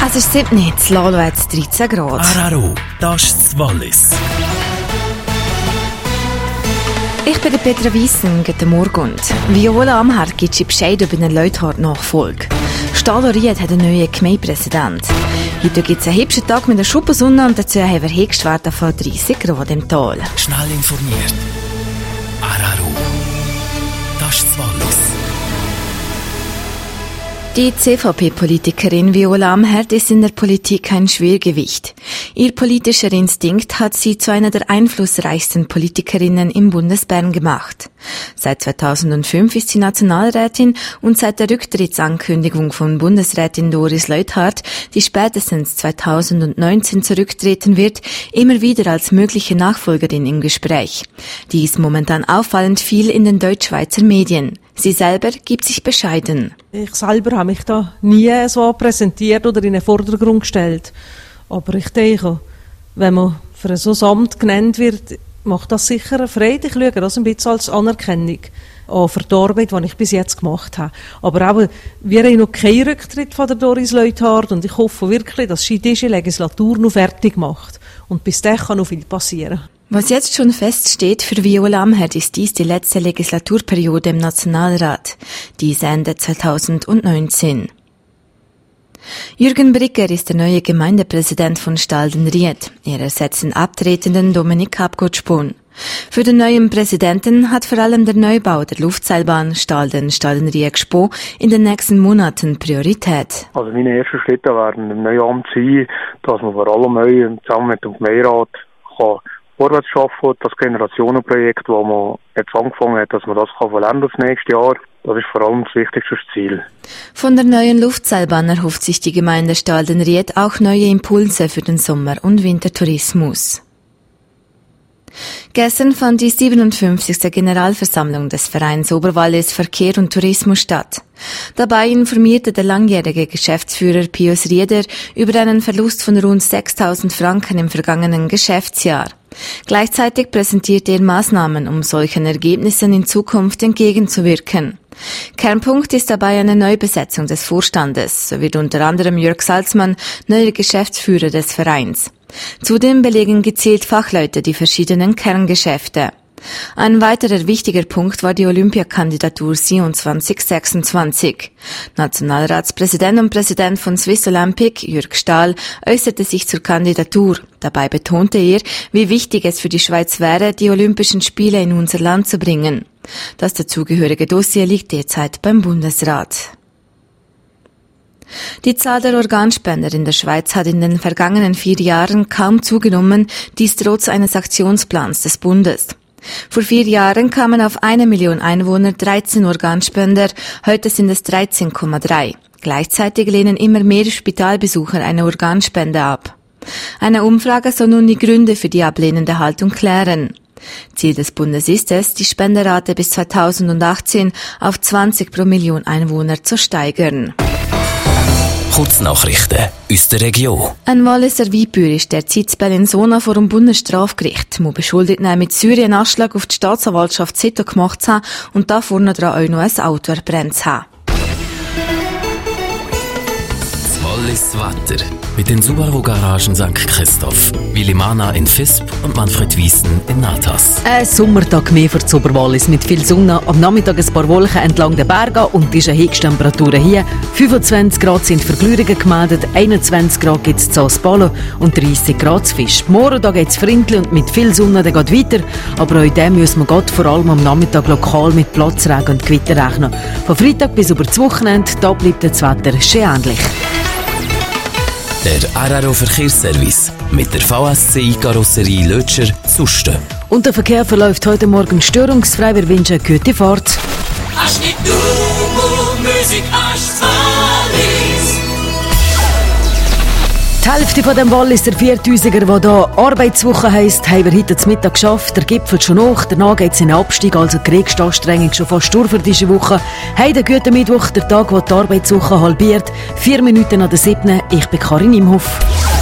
Es ist 7 Uhr, das Lalo hat 13 Grad. Araro, das ist das Wallis. Ich bin Petra Wiesen, guten Morgen. Viola Amherd gibt Bescheid über den Leuthard-Nachfolge. Stahler-Ried hat einen neuen Gemeindepräsident. Heute gibt es einen hübschen Tag mit der Schuppensonne und dazu haben wir Höchstwerte von 30 Grad im Tal. Schnell informiert. Araro, das ist das Wallis. Die CVP-Politikerin Viola Amherd ist in der Politik kein Schwergewicht. Ihr politischer Instinkt hat sie zu einer der einflussreichsten Politikerinnen im Bundesbern gemacht. Seit 2005 ist sie Nationalrätin und seit der Rücktrittsankündigung von Bundesrätin Doris Leuthard, die spätestens 2019 zurücktreten wird, immer wieder als mögliche Nachfolgerin im Gespräch. Die ist momentan auffallend viel in den Deutschschweizer Medien. Sie selber gibt sich bescheiden. Ich selber habe mich da nie so präsentiert oder in den Vordergrund gestellt. Aber ich denke, wenn man für so ein Amt genannt wird, macht das sicher eine Freude. Ich schaue das ein bisschen als Anerkennung auch für die Arbeit, die ich bis jetzt gemacht habe. Aber auch, wir haben noch keinen Rücktritt von der Doris Leuthard und ich hoffe wirklich, dass sie diese Legislatur noch fertig macht. Und bis dahin kann noch viel passieren. Was jetzt schon feststeht, für Viola Amherd ist dies die letzte Legislaturperiode im Nationalrat. Diese endet 2019. Jürgen Brigger ist der neue Gemeindepräsident von Stalden-Ried. Er ersetzt den abtretenden Dominik Abgotspon. Für den neuen Präsidenten hat vor allem der Neubau der Luftseilbahn Stalden-Ried-Gspon in den nächsten Monaten Priorität. Also meine ersten Schritte werden im neuen Amt sein, dass man vor allem zusammen mit dem Gemeinderat vorwärts schaffen, das Generationenprojekt, das man jetzt angefangen hat, dass man das vollenden das nächste Jahr. Das ist vor allem das wichtigste Ziel. Von der neuen Luftseilbahn erhofft sich die Gemeinde Stalden-Ried auch neue Impulse für den Sommer- und Wintertourismus. Gestern fand die 57. Generalversammlung des Vereins Oberwallis Verkehr und Tourismus statt. Dabei informierte der langjährige Geschäftsführer Pius Rieder über einen Verlust von rund 6.000 Franken im vergangenen Geschäftsjahr. Gleichzeitig präsentierte er Maßnahmen, um solchen Ergebnissen in Zukunft entgegenzuwirken. Kernpunkt ist dabei eine Neubesetzung des Vorstandes. So wird unter anderem Jörg Salzmann neuer Geschäftsführer des Vereins. Zudem belegen gezielt Fachleute die verschiedenen Kerngeschäfte. Ein weiterer wichtiger Punkt war die Olympiakandidatur Sion 2026. Nationalratspräsident und Präsident von Swiss Olympic, Jürg Stahl, äußerte sich zur Kandidatur. Dabei betonte er, wie wichtig es für die Schweiz wäre, die Olympischen Spiele in unser Land zu bringen. Das dazugehörige Dossier liegt derzeit beim Bundesrat. Die Zahl der Organspender in der Schweiz hat in den vergangenen 4 Jahren kaum zugenommen, dies trotz eines Aktionsplans des Bundes. Vor 4 Jahren kamen auf 1 Million Einwohner 13 Organspender, heute sind es 13,3. Gleichzeitig lehnen immer mehr Spitalbesucher eine Organspende ab. Eine Umfrage soll nun die Gründe für die ablehnende Haltung klären. Ziel des Bundes ist es, die Spenderate bis 2018 auf 20 pro Million Einwohner zu steigern. Kurznachrichten aus der Region. Ein Walliser Weibauer ist derzeit in Bellinzona vor dem Bundesstrafgericht. Man beschuldigt ihn mit Syrien Anschlag auf die Staatsanwaltschaft Zito gemacht zu haben und da vorne dran auch noch ein Auto verbrennt zu haben. Das Wallis Wetter. Mit den Subaru-Garagen St. Christoph, Willimana in Visp und Manfred Wiesen in Natas. Ein Sommertag mehr für das Oberwallis mit viel Sonne. Am Nachmittag ein paar Wolken entlang der Berge und diese Höchsttemperaturen hier. 25 Grad sind für Glüringen gemeldet, 21 Grad gibt es zu Spalo und 30 Grad zu Fisch. Morgen geht es Frindli und mit viel Sonne dann geht weiter. Aber auch in dem müssen wir Gott vor allem am Nachmittag lokal mit Platzregen und Gewitter rechnen. Von Freitag bis über das Wochenende, da bleibt das Wetter schön ähnlich. Der Araro Verkehrsservice mit der VSCI-Karosserie Lötscher Susten. Und der Verkehr verläuft heute Morgen störungsfrei. Wir wünschen gute Fahrt. Die Hälfte von dem Walliser 4000er, der hier Arbeitswoche heisst, haben wir heute zum Mittag geschafft. Der Gipfel schon hoch, danach geht es in den Abstieg, also die Regenstanstrengung schon fast durch für diese Woche. Heute guten Mittwoch, der Tag, wo die Arbeitswoche halbiert. 4 Minuten nach der 7. Ich bin Karin Imhoff.